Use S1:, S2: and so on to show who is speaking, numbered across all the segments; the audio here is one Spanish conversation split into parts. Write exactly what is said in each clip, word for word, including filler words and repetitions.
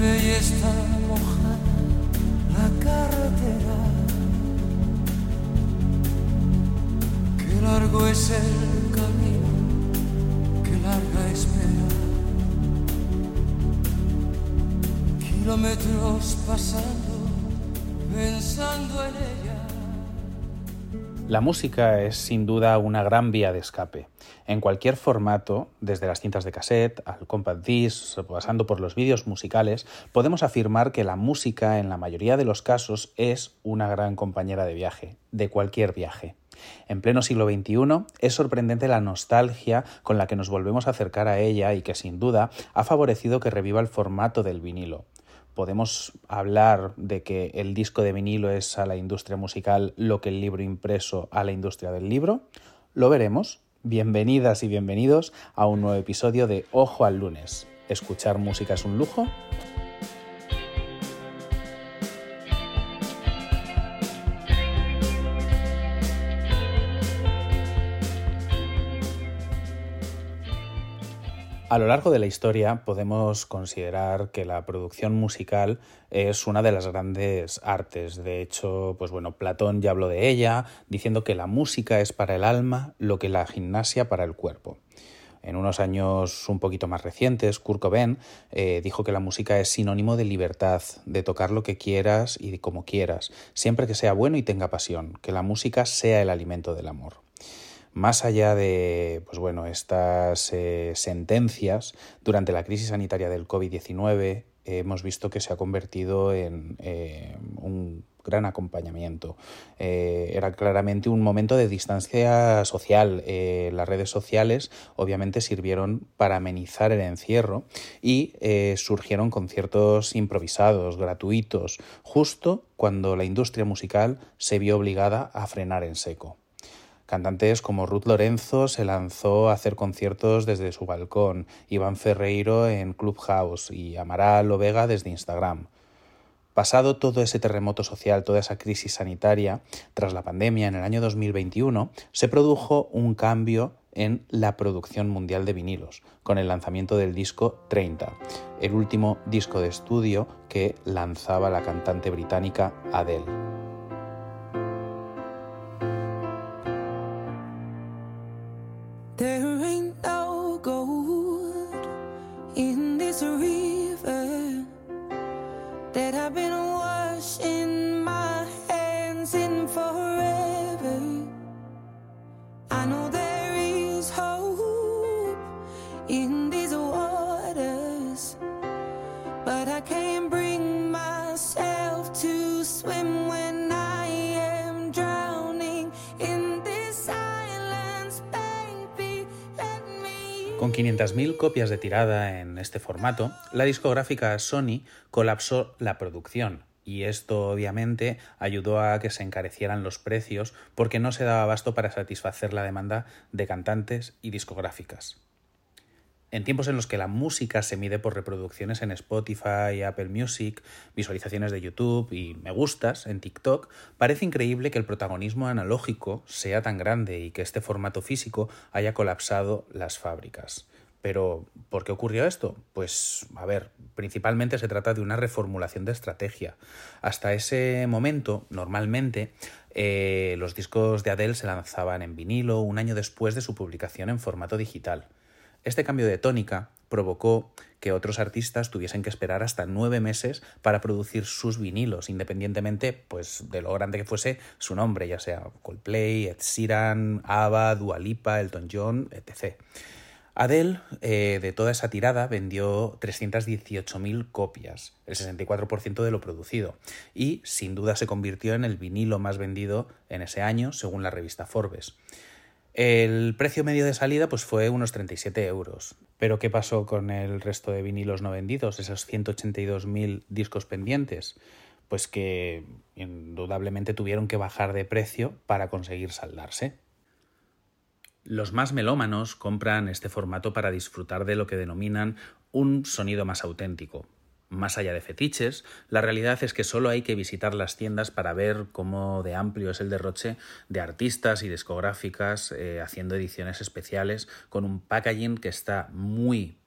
S1: llueve y está mojada la carretera. Qué largo es el camino, qué larga espera. Kilómetros pasando, pensando en ella.
S2: La música es sin duda una gran vía de escape. En cualquier formato, desde las cintas de cassette al compact disc, pasando por los vídeos musicales, podemos afirmar que la música, en la mayoría de los casos, es una gran compañera de viaje, de cualquier viaje. En pleno siglo veintiuno, es sorprendente la nostalgia con la que nos volvemos a acercar a ella y que, sin duda, ha favorecido que reviva el formato del vinilo. ¿Podemos hablar de que el disco de vinilo es a la industria musical lo que el libro impreso a la industria del libro? Lo veremos. Bienvenidas y bienvenidos a un nuevo episodio de Ojo al Lunes. ¿Escuchar música es un lujo? A lo largo de la historia podemos considerar que la producción musical es una de las grandes artes. De hecho, pues bueno, Platón ya habló de ella, diciendo que la música es para el alma lo que la gimnasia para el cuerpo. En unos años un poquito más recientes, Kurt Cobain eh, dijo que la música es sinónimo de libertad, de tocar lo que quieras y como quieras, siempre que sea bueno y tenga pasión, que la música sea el alimento del amor. Más allá de pues bueno, estas eh, sentencias, durante la crisis sanitaria del covid diecinueve eh, hemos visto que se ha convertido en eh, un gran acompañamiento. Eh, era claramente un momento de distancia social. Eh, las redes sociales obviamente sirvieron para amenizar el encierro y eh, surgieron conciertos improvisados, gratuitos, justo cuando la industria musical se vio obligada a frenar en seco. Cantantes como Ruth Lorenzo se lanzó a hacer conciertos desde su balcón, Iván Ferreiro en Clubhouse y Amaral Ovega desde Instagram. Pasado todo ese terremoto social, toda esa crisis sanitaria, tras la pandemia en el año dos mil veintiuno, se produjo un cambio en la producción mundial de vinilos, con el lanzamiento del disco treinta, el último disco de estudio que lanzaba la cantante británica Adele.
S1: There ain't no gold in this river that I've been washing my hands in forever. I know there is hope in these waters, but I can't bring myself to swim when I am drowning in this silence.
S2: Con quinientas mil copias de tirada en este formato, la discográfica Sony colapsó la producción y esto obviamente ayudó a que se encarecieran los precios porque no se daba abasto para satisfacer la demanda de cantantes y discográficas. En tiempos en los que la música se mide por reproducciones en Spotify, Apple Music, visualizaciones de YouTube y me gustas en TikTok, parece increíble que el protagonismo analógico sea tan grande y que este formato físico haya colapsado las fábricas. Pero, ¿por qué ocurrió esto? Pues, a ver, principalmente se trata de una reformulación de estrategia. Hasta ese momento, normalmente, eh, los discos de Adele se lanzaban en vinilo un año después de su publicación en formato digital. Este cambio de tónica provocó que otros artistas tuviesen que esperar hasta nueve meses para producir sus vinilos, independientemente pues, de lo grande que fuese su nombre, ya sea Coldplay, Ed Sheeran, ABBA, Dua Lipa, Elton John, etcétera. Adele, eh, de toda esa tirada, vendió trescientas dieciocho mil copias, el sesenta y cuatro por ciento de lo producido, y sin duda se convirtió en el vinilo más vendido en ese año, según la revista Forbes. El precio medio de salida pues fue unos treinta y siete euros. ¿Pero qué pasó con el resto de vinilos no vendidos, esos ciento ochenta y dos mil discos pendientes? Pues que indudablemente tuvieron que bajar de precio para conseguir saldarse. Los más melómanos compran este formato para disfrutar de lo que denominan un sonido más auténtico. Más allá de fetiches, la realidad es que solo hay que visitar las tiendas para ver cómo de amplio es el derroche de artistas y discográficas eh, haciendo ediciones especiales con un packaging que está muy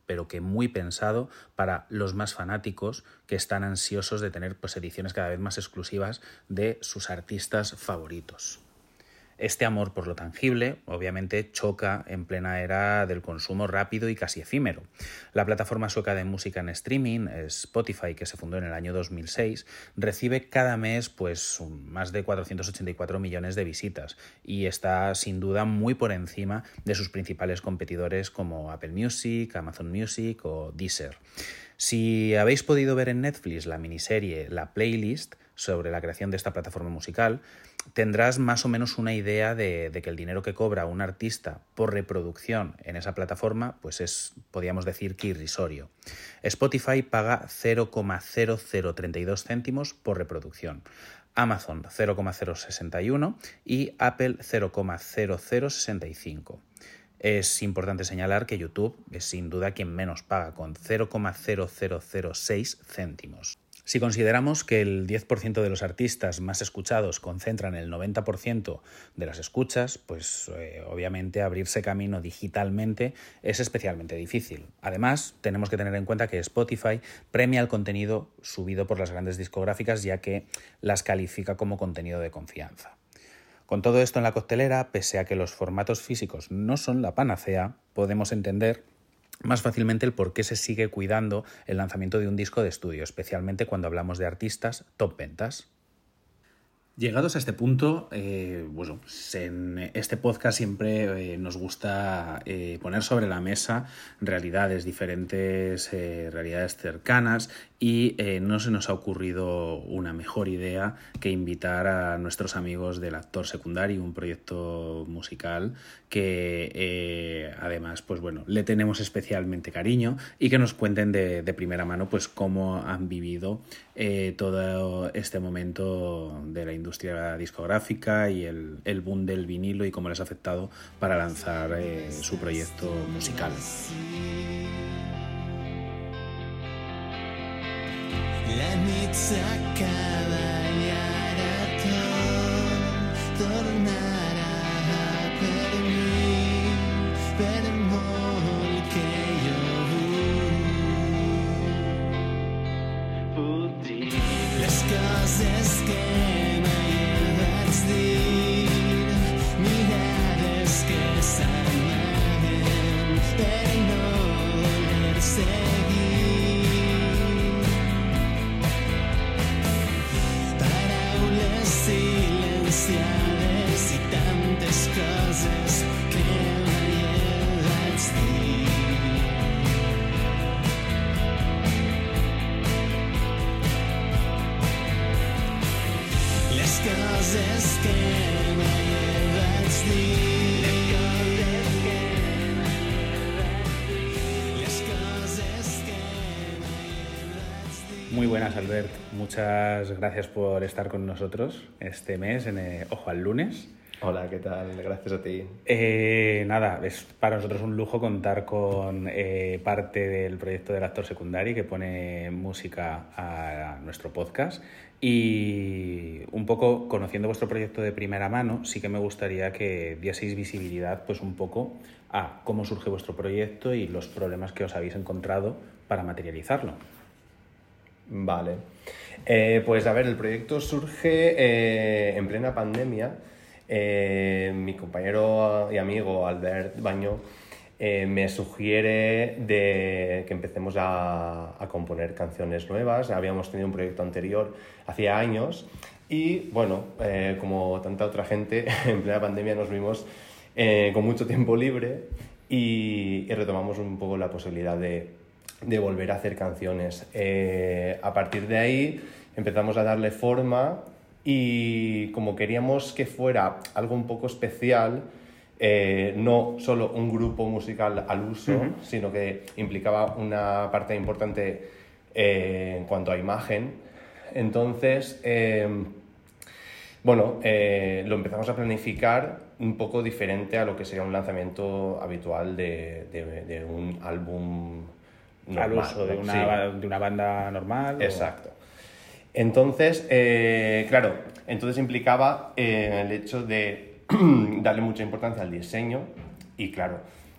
S2: pero que muy pensado para los más fanáticos que están ansiosos de tener pues, ediciones cada vez más exclusivas de sus artistas favoritos. Este amor por lo tangible, obviamente, choca en plena era del consumo rápido y casi efímero. La plataforma sueca de música en streaming, Spotify, que se fundó en el año dos mil seis, recibe cada mes pues, más de cuatrocientos ochenta y cuatro millones de visitas y está sin duda muy por encima de sus principales competidores como Apple Music, Amazon Music o Deezer. Si habéis podido ver en Netflix la miniserie La Playlist sobre la creación de esta plataforma musical, tendrás más o menos una idea de, de que el dinero que cobra un artista por reproducción en esa plataforma pues es, podríamos decir, que irrisorio. Spotify paga cero coma cero cero treinta y dos céntimos por reproducción, Amazon cero coma cero sesenta y uno y Apple cero coma cero cero sesenta y cinco. Es importante señalar que YouTube es sin duda quien menos paga, con cero coma cero cero cero seis céntimos. Si consideramos que el diez por ciento de los artistas más escuchados concentran el noventa por ciento de las escuchas, pues eh, obviamente abrirse camino digitalmente es especialmente difícil. Además, tenemos que tener en cuenta que Spotify premia el contenido subido por las grandes discográficas, ya que las califica como contenido de confianza. Con todo esto en la coctelera, pese a que los formatos físicos no son la panacea, podemos entender más fácilmente el por qué se sigue cuidando el lanzamiento de un disco de estudio, especialmente cuando hablamos de artistas top ventas. Llegados a este punto, eh, bueno, en este podcast siempre eh, nos gusta eh, poner sobre la mesa realidades diferentes, eh, realidades cercanas, y eh, no se nos ha ocurrido una mejor idea que invitar a nuestros amigos del Actor Secundari, un proyecto musical que eh, además pues bueno, le tenemos especialmente cariño, y que nos cuenten de, de primera mano pues cómo han vivido eh, todo este momento de la industria discográfica y el, el boom del vinilo y cómo les ha afectado para lanzar eh, su proyecto musical.
S1: La nit s'acaba i ara tot tornarà per mi, per molt que jo vull dir les coses que mai vaig dir, mirades que s'amaguen per no voler seguir. Silenciades i tantes coses que mai vaig dir. Les coses que mai vaig dir. Les coses que mai vaig dir.
S2: Muy buenas, Albert. Muchas gracias por estar con nosotros este mes en eh, Ojo al Lunes.
S3: Hola, ¿qué tal? Gracias a ti.
S2: Eh, nada, es para nosotros un lujo contar con eh, parte del proyecto del Actor Secundari, que pone música a nuestro podcast. Y un poco conociendo vuestro proyecto de primera mano, sí que me gustaría que dieseis visibilidad pues un poco a cómo surge vuestro proyecto y los problemas que os habéis encontrado para materializarlo.
S3: Vale. Eh, pues a ver, el proyecto surge eh, en plena pandemia. Eh, mi compañero y amigo Albert Baño eh, me sugiere de que empecemos a, a componer canciones nuevas. Habíamos tenido un proyecto anterior hacía años y, bueno, eh, como tanta otra gente, en plena pandemia nos vimos eh, con mucho tiempo libre y, y retomamos un poco la posibilidad de, de volver a hacer canciones. Eh, a partir de ahí empezamos a darle forma y como queríamos que fuera algo un poco especial, eh, no solo un grupo musical al uso, uh-huh. sino que implicaba una parte importante eh, en cuanto a imagen. Entonces, eh, bueno, eh, lo empezamos a planificar un poco diferente a lo que sería un lanzamiento habitual de, de, de un álbum normal.
S2: Al uso de una, sí. de una banda normal.
S3: Exacto. O... Entonces, eh, claro, entonces implicaba eh, el hecho de darle mucha importancia al diseño y, claro,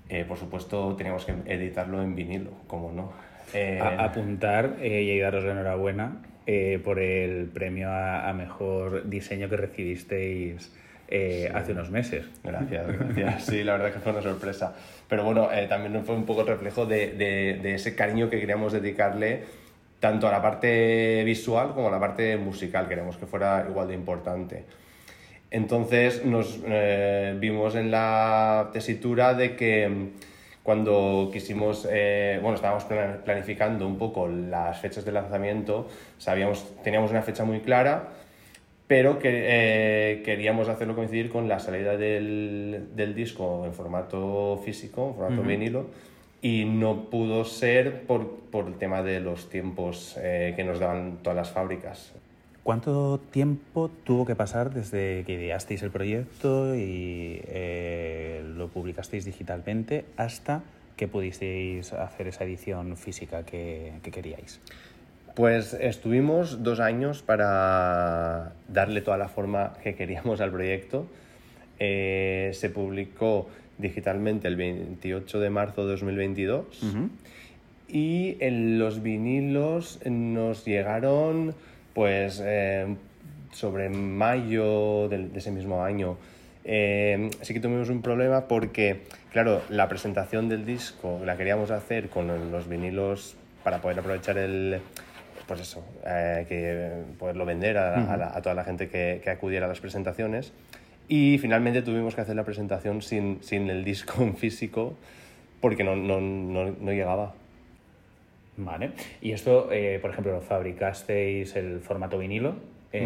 S3: eh, por supuesto teníamos que editarlo en vinilo, como no. Eh,
S2: A, apuntar eh, y daros la enhorabuena eh, por el premio a, a mejor diseño que recibisteis eh,
S3: sí.
S2: hace unos meses.
S3: Gracias, gracias. Sí, la verdad que fue una sorpresa. Pero bueno, eh, también fue un poco el reflejo de, de, de ese cariño que queríamos dedicarle tanto a la parte visual como a la parte musical. Queríamos que fuera igual de importante. Entonces nos eh, vimos en la tesitura de que cuando quisimos, eh, bueno, estábamos planificando un poco las fechas de lanzamiento, sabíamos, teníamos una fecha muy clara, pero que eh, queríamos hacerlo coincidir con la salida del, del disco en formato físico, en formato uh-huh. vinilo, y no pudo ser por, por el tema de los tiempos eh, que nos daban todas las fábricas.
S2: ¿Cuánto tiempo tuvo que pasar desde que ideasteis el proyecto y eh, lo publicasteis digitalmente hasta que pudisteis hacer esa edición física que, que queríais?
S3: Pues estuvimos dos años para darle toda la forma que queríamos al proyecto. Eh, se publicó digitalmente el veintiocho de marzo de dos mil veintidós uh-huh. y en los vinilos nos llegaron pues eh, sobre mayo de, de ese mismo año. Eh, sí que tuvimos un problema porque, claro, la presentación del disco la queríamos hacer con los vinilos para poder aprovechar el... pues eso, eh, que poderlo vender a, uh-huh. a, la, a toda la gente que, que acudiera a las presentaciones. Y finalmente tuvimos que hacer la presentación sin, sin el disco en físico porque no, no, no, no llegaba.
S2: Vale. Y esto, eh, por ejemplo, fabricasteis el formato vinilo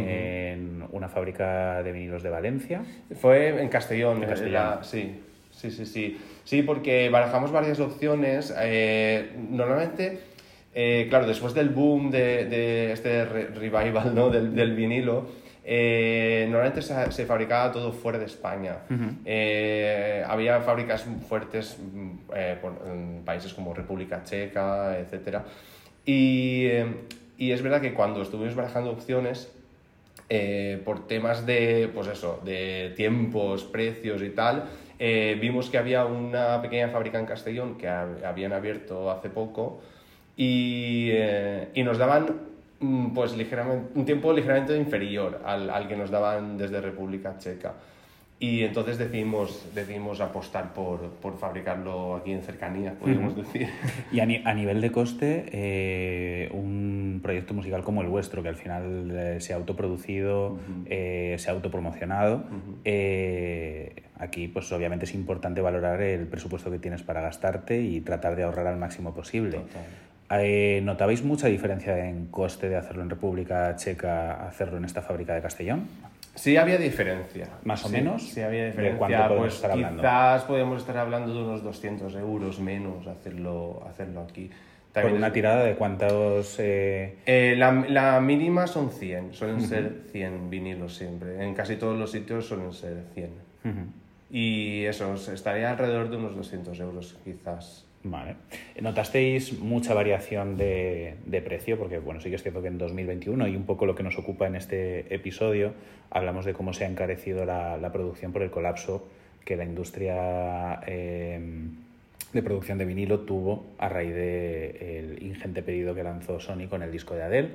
S2: en uh-huh. una fábrica de vinilos de Valencia.
S3: Fue en Castellón.
S2: En Castellón.
S3: La, sí, sí, sí, sí. Sí, porque barajamos varias opciones. Eh, normalmente... Eh, claro, después del boom de, de este re- revival, ¿no? del, del vinilo, eh, normalmente se, se fabricaba todo fuera de España. Uh-huh. Eh, había fábricas fuertes eh, por, en países como República Checa, etcétera. Y, eh, y es verdad que cuando estuvimos barajando opciones, eh, por temas de, pues eso, de tiempos, precios y tal, eh, vimos que había una pequeña fábrica en Castellón que hab- habían abierto hace poco. Y, eh, y nos daban pues, ligeramente, un tiempo ligeramente inferior al, al que nos daban desde República Checa. Y entonces decidimos, decidimos apostar por, por fabricarlo aquí en cercanía, podríamos uh-huh. decir.
S2: Y a, ni, a nivel de coste, eh, un proyecto musical como el vuestro, que al final eh, se ha autoproducido, uh-huh. eh, se ha autopromocionado, uh-huh. eh, aquí pues obviamente es importante valorar el presupuesto que tienes para gastarte y tratar de ahorrar al máximo posible.
S3: Total.
S2: Eh, ¿Notabais mucha diferencia en coste de hacerlo en República Checa a hacerlo en esta fábrica de Castellón?
S3: Sí había diferencia.
S2: ¿Más o
S3: sí,
S2: menos?
S3: Sí había diferencia.
S2: ¿De cuánto podemos
S3: pues
S2: estar hablando?
S3: Quizás podemos estar hablando de unos doscientos euros menos hacerlo, hacerlo aquí.
S2: También ¿Por una es... tirada de cuántos...? Eh...
S3: Eh, la, la mínima son cien, suelen uh-huh. ser cien vinilos siempre. En casi todos los sitios suelen ser cien. Uh-huh. Y eso, estaría alrededor de unos doscientos euros quizás.
S2: Vale. ¿Notasteis mucha variación de, de precio? Porque bueno, sí que es cierto que en dos mil veintiuno, y un poco lo que nos ocupa en este episodio, hablamos de cómo se ha encarecido la, la producción por el colapso que la industria eh, de producción de vinilo tuvo a raíz del ingente pedido que lanzó Sony con el disco de Adele.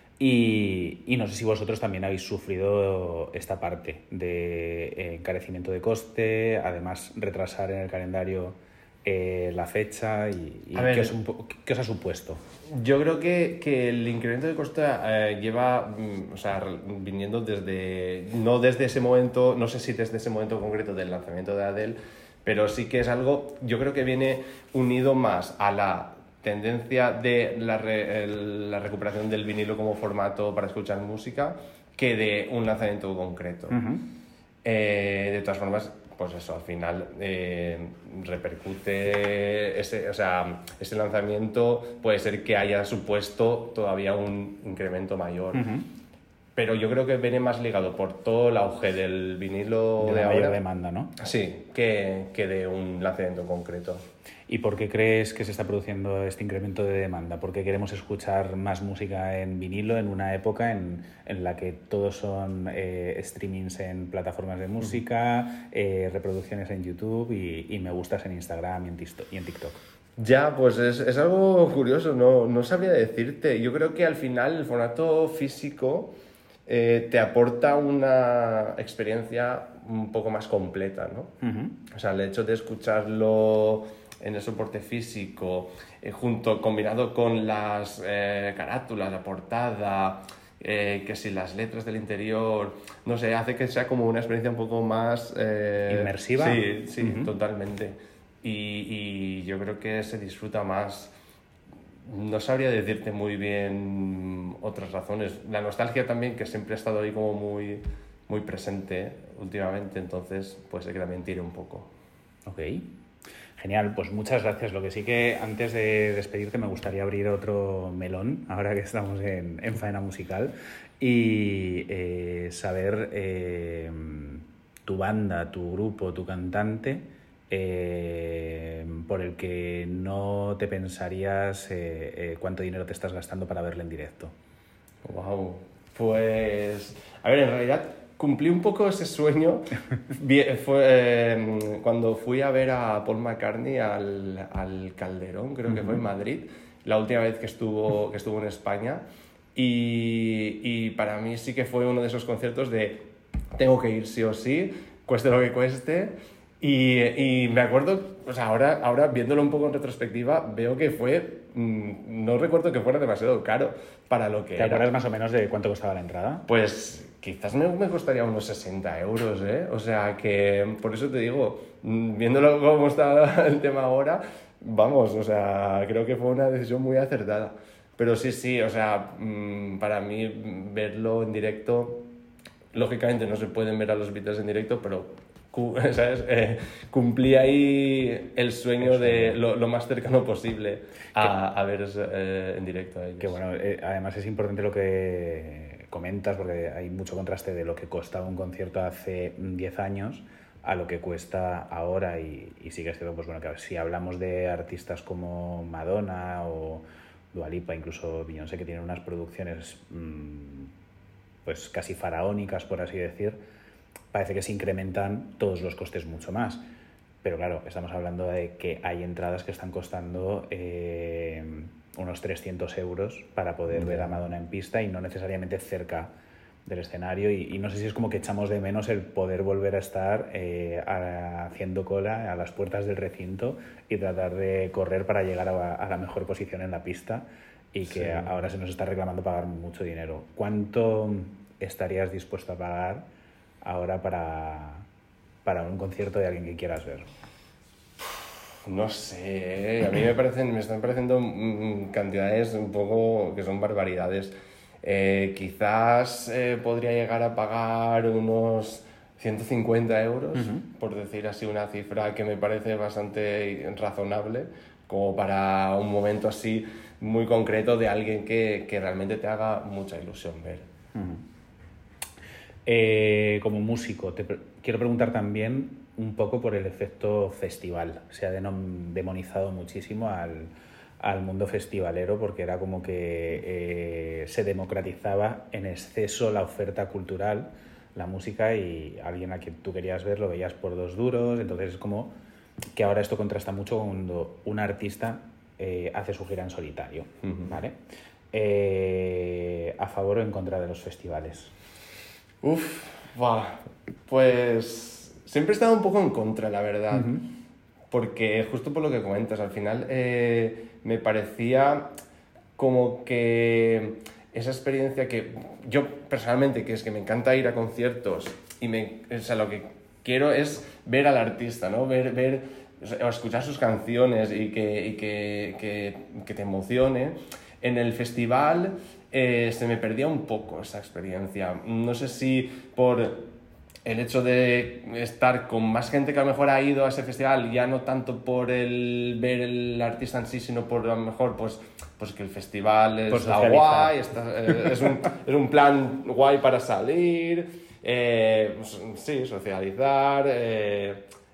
S2: Y, y no sé si vosotros también habéis sufrido esta parte de encarecimiento de coste, además retrasar en el calendario Eh, la fecha y, y ver, ¿qué, os, ¿qué os ha supuesto?
S3: Yo creo que, que el incremento de coste eh, lleva, o sea, viniendo desde, no desde ese momento, no sé si desde ese momento concreto del lanzamiento de Adele, pero sí que es algo, yo creo que viene unido más a la tendencia de la, re, el, la recuperación del vinilo como formato para escuchar música que de un lanzamiento concreto. Uh-huh. Eh, de todas formas, pues eso, al final eh, repercute, ese, o sea, ese lanzamiento puede ser que haya supuesto todavía un incremento mayor. Uh-huh. Pero yo creo que viene más ligado por todo el auge del vinilo
S2: de,
S3: de
S2: la
S3: ahora.
S2: mayor demanda, ¿no?
S3: Sí, que, que de un lanzamiento concreto.
S2: ¿Y por qué crees que se está produciendo este incremento de demanda? ¿Por qué queremos escuchar más música en vinilo en una época en, en la que todos son eh, streamings en plataformas de música, eh, reproducciones en YouTube y, y me gustas en Instagram y en, tisto- y en TikTok?
S3: Ya, pues es, es algo curioso, no, no sabría decirte. Yo creo que al final el formato físico eh, te aporta una experiencia un poco más completa, ¿no?
S2: Uh-huh.
S3: O sea, el hecho de escucharlo en el soporte físico, eh, junto, combinado con las eh, carátulas, la portada, eh, que si las letras del interior, no sé, hace que sea como una experiencia un poco más... Eh,
S2: ¿Inmersiva?
S3: Sí, sí,
S2: Uh-huh.
S3: totalmente. Y, y yo creo que se disfruta más. No sabría decirte muy bien otras razones. La nostalgia también, que siempre ha estado ahí como muy, muy presente últimamente, entonces pues hay que también tire un poco.
S2: Ok, genial, pues muchas gracias. Lo que sí que antes de despedirte me gustaría abrir otro melón, ahora que estamos en, en faena musical, y eh, saber eh, tu banda, tu grupo, tu cantante, eh, por el que no te pensarías eh, eh, cuánto dinero te estás gastando para verle en directo.
S3: Wow, pues a ver, en realidad cumplí un poco ese sueño. Bien, fue eh, cuando fui a ver a Paul McCartney al, al Calderón, creo que fue en Madrid, la última vez que estuvo, que estuvo en España, y, y para mí sí que fue uno de esos conciertos de tengo que ir sí o sí, cueste lo que cueste. Y, y me acuerdo, o sea, ahora, ahora viéndolo un poco en retrospectiva, veo que fue, mmm, no recuerdo que fuera demasiado caro para lo que
S2: ¿Te
S3: era.
S2: acuerdas más o menos de cuánto costaba la entrada?
S3: Pues quizás me, me costaría unos sesenta euros, ¿eh? O sea que, por eso te digo, mmm, viéndolo cómo está el tema ahora, vamos, o sea, creo que fue una decisión muy acertada. Pero sí, sí, o sea, mmm, para mí verlo en directo, lógicamente no se pueden ver a los Beatles en directo, pero... ¿sabes? Eh, cumplí ahí el sueño de lo, lo más cercano posible a, a ver eh, en directo a ellos.
S2: Que bueno, eh, además es importante lo que comentas, porque hay mucho contraste de lo que costaba un concierto hace diez años a lo que cuesta ahora, y, y sí que es cierto, pues bueno, que si hablamos de artistas como Madonna o Dua Lipa, incluso Beyoncé, que tienen unas producciones mmm, pues casi faraónicas, por así decir, parece que se incrementan todos los costes mucho más. Pero claro, estamos hablando de que hay entradas que están costando eh, unos trescientos euros para poder ver a Madonna en pista y no necesariamente cerca del escenario. Y, y no sé si es como que echamos de menos el poder volver a estar eh, a, haciendo cola a las puertas del recinto y tratar de correr para llegar a, a la mejor posición en la pista, y que sí. Ahora se nos está reclamando pagar mucho dinero. ¿Cuánto estarías dispuesto a pagar ahora para, para un concierto de alguien que quieras ver?
S3: No sé, a mí me parecen, me están pareciendo cantidades un poco que son barbaridades. Eh, quizás eh, podría llegar a pagar unos ciento cincuenta euros, uh-huh. por decir así una cifra que me parece bastante razonable, como para un momento así muy concreto de alguien que, que realmente te haga mucha ilusión ver.
S2: Uh-huh. Eh, como músico, te pre- quiero preguntar también un poco por el efecto festival. Se ha denom- demonizado muchísimo al, al mundo festivalero, porque era como que eh, se democratizaba en exceso la oferta cultural, la música, y alguien a quien tú querías ver lo veías por dos duros. Entonces es como que ahora esto contrasta mucho cuando un artista eh, hace su gira en solitario, uh-huh. ¿vale? Eh, ¿a favor o en contra de los festivales?
S3: Uf, wow. Pues siempre he estado un poco en contra, la verdad, uh-huh. porque justo por lo que comentas, al final eh, me parecía como que esa experiencia que yo personalmente, que es que me encanta ir a conciertos y me, o sea, lo que quiero es ver al artista, ¿no? Ver, ver o sea, escuchar sus canciones y que, y que, que, que te emocione. En el festival eh, se me perdía un poco esa experiencia. No sé si por el hecho de estar con más gente que a lo mejor ha ido a ese festival, ya no tanto por el ver el artista en sí, sino por a lo mejor pues, pues que el festival está guay, está, eh, es, un, es un plan guay para salir, eh, pues, sí, socializar, eh,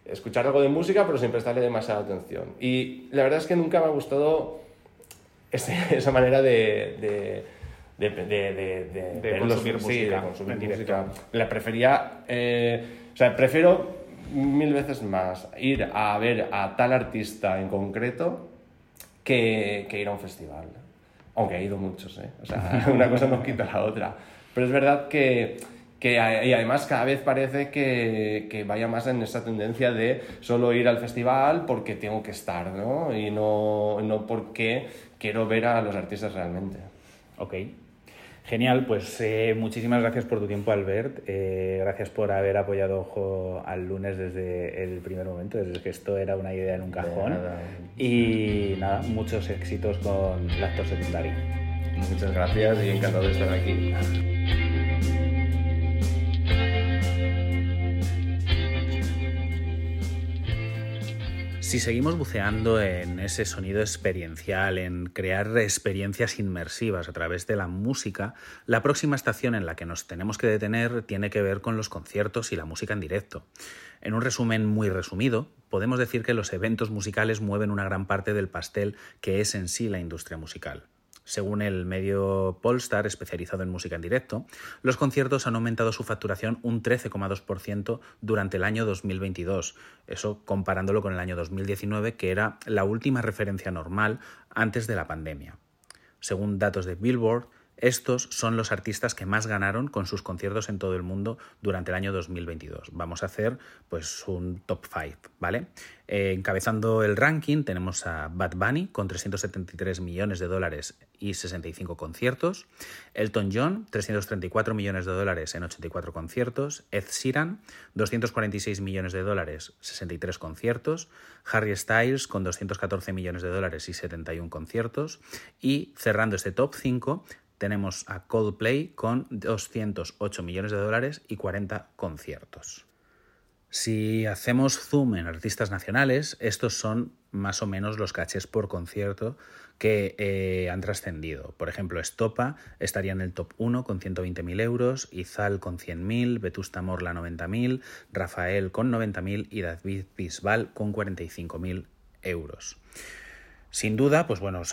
S3: escuchar algo de música pero sin prestarle demasiada atención. Y la verdad es que nunca me ha gustado ese, esa manera de... de de, de, de, de,
S2: de consumir
S3: los,
S2: música,
S3: sí, de consumir
S2: en directo.
S3: música. La prefería, eh, o sea, prefiero mil veces más ir a ver a tal artista en concreto que, que ir a un festival. Aunque he ido muchos, ¿eh? O sea, una cosa no quita la otra. Pero es verdad que, que y además cada vez parece que, que vaya más en esa tendencia de solo ir al festival porque tengo que estar, ¿no? Y no, no porque quiero ver a los artistas realmente.
S2: Ok. Genial, pues eh, muchísimas gracias por tu tiempo, Albert. Eh, gracias por haber apoyado Ojo al Lunes desde el primer momento, desde que esto era una idea en un cajón.
S3: Nada.
S2: Y nada, muchos éxitos con Lactor Secundari.
S3: Muchas gracias y encantado de estar aquí.
S2: Si seguimos buceando en ese sonido experiencial, en crear experiencias inmersivas a través de la música, la próxima estación en la que nos tenemos que detener tiene que ver con los conciertos y la música en directo. En un resumen muy resumido, podemos decir que los eventos musicales mueven una gran parte del pastel que es en sí la industria musical. Según el medio Polestar, especializado en música en directo, los conciertos han aumentado su facturación un trece coma dos por ciento durante el año dos mil veintidós, eso comparándolo con el año dos mil diecinueve, que era la última referencia normal antes de la pandemia. Según datos de Billboard, estos son los artistas que más ganaron con sus conciertos en todo el mundo durante el año dos mil veintidós. Vamos a hacer pues un top cinco, ¿vale? Eh, encabezando el ranking tenemos a Bad Bunny con trescientos setenta y tres millones de dólares y sesenta y cinco conciertos, Elton John trescientos treinta y cuatro millones de dólares en ochenta y cuatro conciertos, Ed Sheeran doscientos cuarenta y seis millones de dólares, sesenta y tres conciertos, Harry Styles con doscientos catorce millones de dólares y setenta y uno conciertos, y cerrando este top cinco tenemos a Coldplay con doscientos ocho millones de dólares y cuarenta conciertos. Si hacemos zoom en artistas nacionales, estos son más o menos los cachés por concierto que eh, han trascendido. Por ejemplo, Estopa estaría en el top uno con ciento veinte mil euros, Izal con cien mil, Vetusta Morla noventa mil, Rafael con noventa mil y David Bisbal con cuarenta y cinco mil euros. Sin duda, pues bueno,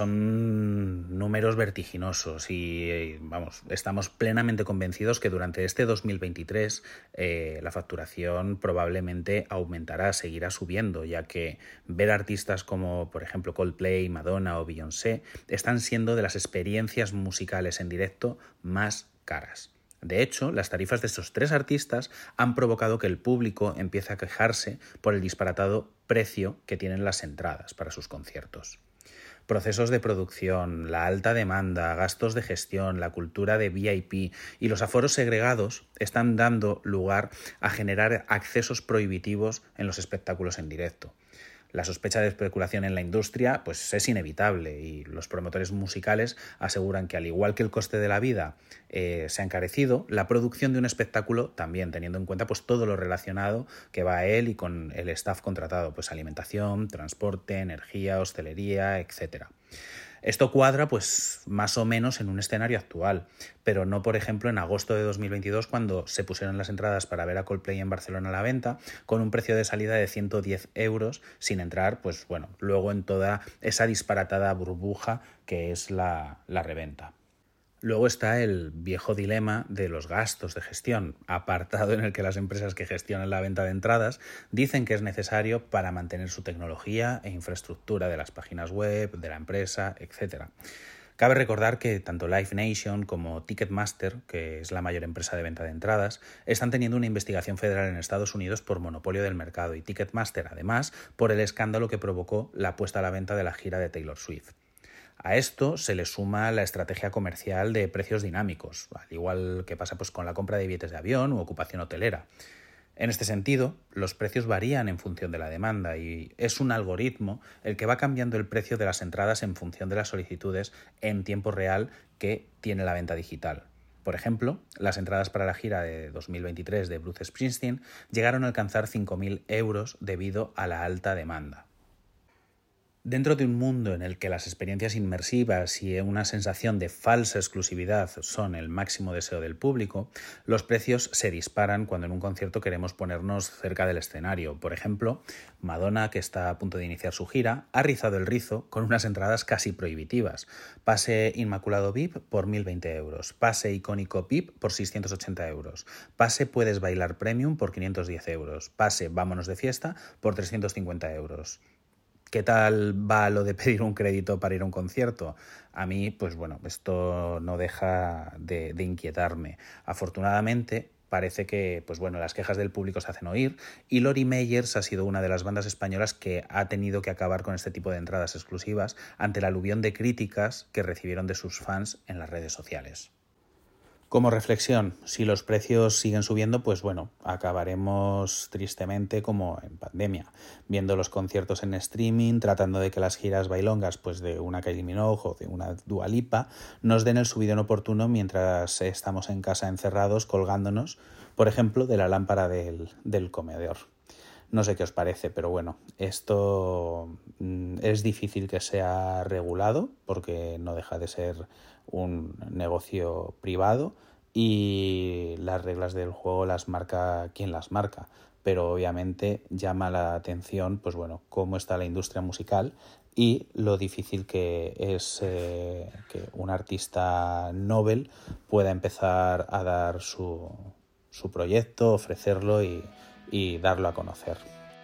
S2: son números vertiginosos y, vamos, estamos plenamente convencidos que durante este dos mil veintitrés eh, la facturación probablemente aumentará, seguirá subiendo, ya que ver artistas como, por ejemplo, Coldplay, Madonna o Beyoncé están siendo de las experiencias musicales en directo más caras. De hecho, las tarifas de estos tres artistas han provocado que el público empiece a quejarse por el disparatado precio que tienen las entradas para sus conciertos. Procesos de producción, la alta demanda, gastos de gestión, la cultura de V I P y los aforos segregados están dando lugar a generar accesos prohibitivos en los espectáculos en directo. La sospecha de especulación en la industria pues, es inevitable y los promotores musicales aseguran que al igual que el coste de la vida eh, se ha encarecido, la producción de un espectáculo también, teniendo en cuenta pues, todo lo relacionado que va a él y con el staff contratado, pues alimentación, transporte, energía, hostelería, etcétera. Esto cuadra pues más o menos en un escenario actual, pero no, por ejemplo, en agosto de dos mil veintidós, cuando se pusieron las entradas para ver a Coldplay en Barcelona a la venta, con un precio de salida de ciento diez euros, sin entrar, pues bueno, luego en toda esa disparatada burbuja que es la, la reventa. Luego está el viejo dilema de los gastos de gestión, apartado en el que las empresas que gestionan la venta de entradas dicen que es necesario para mantener su tecnología e infraestructura de las páginas web, de la empresa, etcétera. Cabe recordar que tanto Live Nation como Ticketmaster, que es la mayor empresa de venta de entradas, están teniendo una investigación federal en Estados Unidos por monopolio del mercado y Ticketmaster, además, por el escándalo que provocó la puesta a la venta de la gira de Taylor Swift. A esto se le suma la estrategia comercial de precios dinámicos, al igual que pasa pues, con la compra de billetes de avión u ocupación hotelera. En este sentido, los precios varían en función de la demanda y es un algoritmo el que va cambiando el precio de las entradas en función de las solicitudes en tiempo real que tiene la venta digital. Por ejemplo, las entradas para la gira de dos mil veintitrés de Bruce Springsteen llegaron a alcanzar cinco mil euros debido a la alta demanda. Dentro de un mundo en el que las experiencias inmersivas y una sensación de falsa exclusividad son el máximo deseo del público, los precios se disparan cuando en un concierto queremos ponernos cerca del escenario. Por ejemplo, Madonna, que está a punto de iniciar su gira, ha rizado el rizo con unas entradas casi prohibitivas. Pase Inmaculado V I P por mil veinte euros, pase icónico V I P por seiscientos ochenta euros, pase Puedes Bailar Premium por quinientos diez euros, pase Vámonos de Fiesta por trescientos cincuenta euros. ¿Qué tal va lo de pedir un crédito para ir a un concierto? A mí, pues bueno, esto no deja de, de inquietarme. Afortunadamente, parece que pues bueno, las quejas del público se hacen oír y Lori Meyers ha sido una de las bandas españolas que ha tenido que acabar con este tipo de entradas exclusivas ante el aluvión de críticas que recibieron de sus fans en las redes sociales. Como reflexión, si los precios siguen subiendo, pues bueno, acabaremos tristemente como en pandemia, viendo los conciertos en streaming, tratando de que las giras bailongas pues de una Kylie Minogue o de una Dua Lipa nos den el subidón oportuno mientras estamos en casa encerrados colgándonos, por ejemplo, de la lámpara del, del comedor. No sé qué os parece, pero bueno, esto es difícil que sea regulado porque no deja de ser un negocio privado y las reglas del juego las marca quien las marca, pero obviamente llama la atención pues bueno, cómo está la industria musical y lo difícil que es eh, que un artista novel pueda empezar a dar su, su proyecto, ofrecerlo y, y darlo a conocer.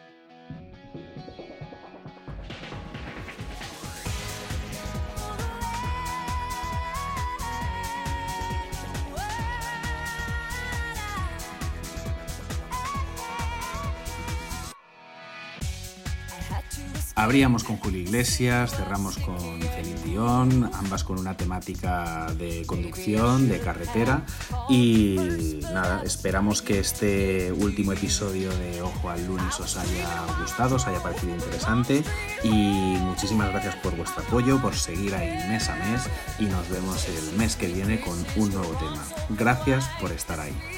S2: Abríamos con Julio Iglesias, cerramos con Celine Dion, ambas con una temática de conducción, de carretera y nada, esperamos que este último episodio de Ojo al Lunes os haya gustado, os haya parecido interesante y muchísimas gracias por vuestro apoyo, por seguir ahí mes a mes y nos vemos el mes que viene con un nuevo tema. Gracias por estar ahí.